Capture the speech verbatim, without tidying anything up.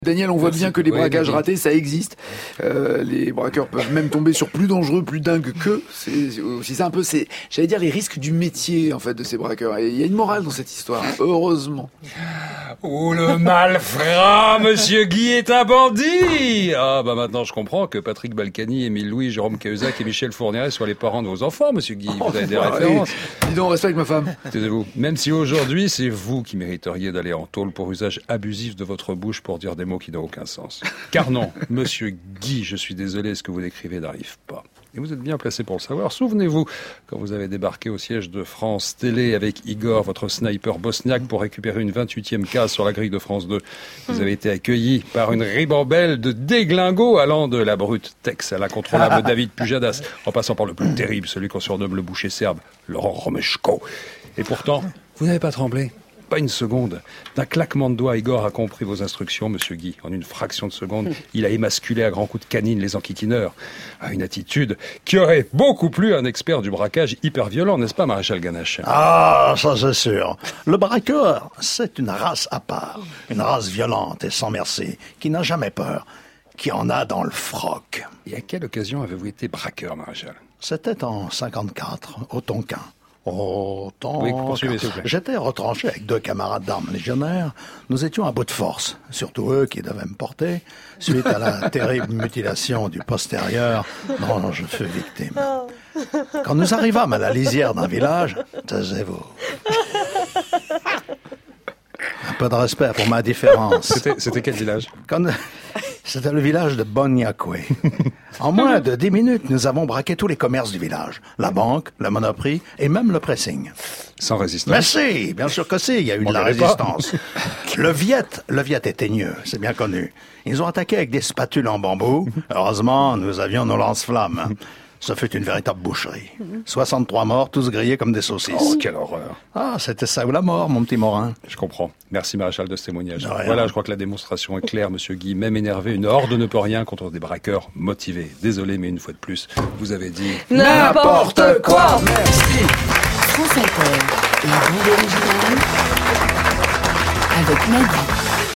Daniel, on voit Merci. bien que les Oui, braquages oui. ratés, ça existe. Euh, les braqueurs peuvent même tomber sur plus dangereux, plus dingues qu'eux. C'est aussi ça un peu, c'est, j'allais dire, les risques du métier, en fait, de ces braqueurs. Et il y a une morale dans cette histoire, heureusement. Oh, le malfrat, Monsieur Guy est un bandit. Ah, bah maintenant je comprends que Patrick Balkany, Émile Louis, Jérôme Cahuzac et Michel Fourniret soient les parents de vos enfants, Monsieur Guy. Vous avez des Oh, références. allez, dis donc, respecte ma femme. Taisez-vous. Même si aujourd'hui, c'est vous qui mériteriez d'aller en tôle pour usage abusif de votre bouche pour dire des mots qui n'ont aucun sens. Car non, Monsieur Guy, je suis désolé, ce que vous décrivez n'arrive pas. Et vous êtes bien placé pour le savoir. Souvenez-vous, quand vous avez débarqué au siège de France Télé avec Igor, votre sniper bosniaque, pour récupérer une vingt-huitième case sur la grille de France deux, vous avez été accueilli par une ribambelle de déglingos allant de la brute Tex à l'incontrôlable David Pujadas, en passant par le plus terrible, celui qu'on surnomme le boucher serbe, Laurent Romeshko. Et pourtant, vous n'avez pas tremblé. Pas une seconde. D'un claquement de doigts, Igor a compris vos instructions, Monsieur Guy. En une fraction de seconde, il a émasculé à grands coups de canine les enquiquineurs. À une attitude qui aurait beaucoup plu à un expert du braquage hyper violent, n'est-ce pas, Maréchal Ganache? Ah, ça c'est sûr. Le braqueur, c'est une race à part. Une race violente et sans merci, qui n'a jamais peur, qui en a dans le froc. Et à quelle occasion avez-vous été braqueur, Maréchal? C'était en cinquante-quatre, au Tonkin. Au Tonkin. Oui, poursuivez, s'il vous plaît. J'étais retranché avec deux camarades d'armes légionnaires. Nous étions à bout de force, surtout eux qui devaient me porter, suite à la terrible mutilation du postérieur dont je fus victime. Quand nous arrivâmes à la lisière d'un village, taisez-vous. Un peu de respect pour ma différence. C'était, c'était quel village? Quand... C'était le village de Boniakwe. En moins de dix minutes, nous avons braqué tous les commerces du village. La banque, le Monoprix et même le pressing. Sans résistance? Mais si, bien sûr que si, il y a eu de la M'en pas. résistance. Le Viet, le Viet est teigneux, c'est bien connu. Ils ont attaqué avec des spatules en bambou. Heureusement, nous avions nos lance-flammes. Ce fut une véritable boucherie. soixante-trois morts, tous grillés comme des saucisses. Oh, quelle horreur. Ah, c'était ça ou la mort, mon petit Morin. Je comprends. Merci, Maréchal, de ce témoignage. De rien. Voilà, je crois que la démonstration est claire, Monsieur Guy. Même énervé, une horde ne peut rien contre des braqueurs motivés. Désolé, mais une fois de plus, vous avez dit... N'importe quoi. Merci. France Inter, la bande originale avec Nagui.